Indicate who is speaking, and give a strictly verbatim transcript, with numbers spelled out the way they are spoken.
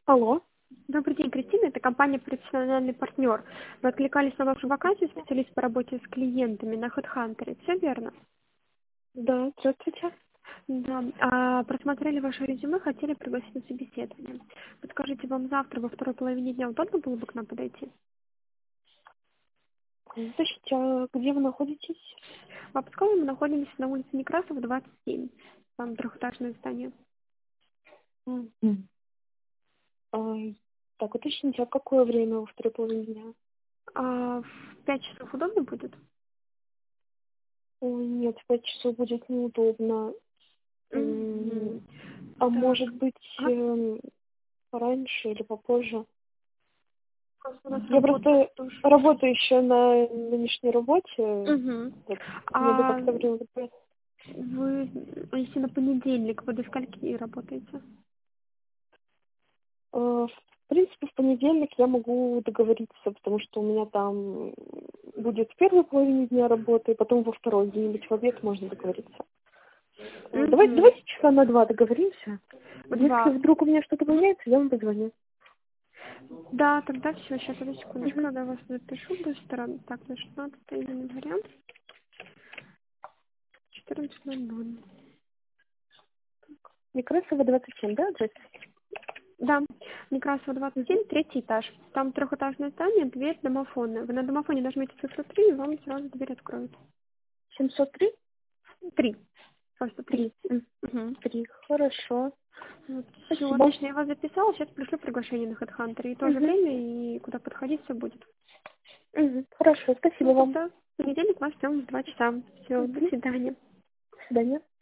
Speaker 1: Алло.
Speaker 2: Добрый день, Кристина. Это компания «Профессиональный партнер». Вы откликались на вашу вакансию специалист по работе с клиентами на HeadHunter. Все верно?
Speaker 1: Да, здравствуйте.
Speaker 2: Да. А, просмотрели ваше резюме, хотели пригласить на собеседование. Подскажите, вам завтра во второй половине дня удобно было бы к нам подойти?
Speaker 1: Слушайте, а где вы находитесь?
Speaker 2: В Обскове мы находимся на улице Некрасова, двадцать семь. Там трехэтажное здание.
Speaker 1: Мгм. А, так, уточните, а в какое время во второй половине дня?
Speaker 2: А, в пять часов удобно будет?
Speaker 1: Ой, нет, в пять часов будет неудобно. М,
Speaker 2: Мгм.
Speaker 1: А
Speaker 2: Так.
Speaker 1: может быть,
Speaker 2: Ага.
Speaker 1: эм, пораньше или попозже?
Speaker 2: Просто у нас
Speaker 1: Я
Speaker 2: работа
Speaker 1: просто
Speaker 2: тоже.
Speaker 1: работаю еще на нынешней работе.
Speaker 2: Угу.
Speaker 1: Вот, мне бы
Speaker 2: А
Speaker 1: как-то время выбрать.
Speaker 2: вы, если на понедельник, вы до скольки работаете?
Speaker 1: Э, В принципе, в понедельник я могу договориться, потому что у меня там будет в первой половине дня работы, и потом во второй где-нибудь в обед можно договориться. Э, Давайте,
Speaker 2: Угу.
Speaker 1: давайте часа на два договоримся.
Speaker 2: В
Speaker 1: Если
Speaker 2: два.
Speaker 1: вдруг у меня что-то поменяется, я вам позвоню.
Speaker 2: Да, тогда все, сейчас, одну секундочку,
Speaker 1: Угу.
Speaker 2: тогда я вас запишу быстро. Так, на шестнадцатое января, четырнадцать ноль ноль.
Speaker 1: Некрасова, двадцать семь, да, адрес?
Speaker 2: Да, Некрасова, двадцать
Speaker 1: Угу.
Speaker 2: семь, третий этаж. Там трехэтажное здание, дверь домофонная. Вы на домофоне нажмете цифру три, и вам сразу дверь откроют.
Speaker 1: семьсот три?
Speaker 2: Три. Просто три.
Speaker 1: Три. М,
Speaker 2: Угу.
Speaker 1: Три. Хорошо.
Speaker 2: Вот, все,
Speaker 1: Спасибо.
Speaker 2: отлично, я вас записала, сейчас пришлю приглашение на HeadHunter. И то же
Speaker 1: Угу.
Speaker 2: время, и куда подходить, все будет.
Speaker 1: Угу. Хорошо, спасибо
Speaker 2: Ну,
Speaker 1: вам.
Speaker 2: тогда в понедельник вас ждем в два часа. Все, до
Speaker 1: Угу.
Speaker 2: свидания.
Speaker 1: До свидания.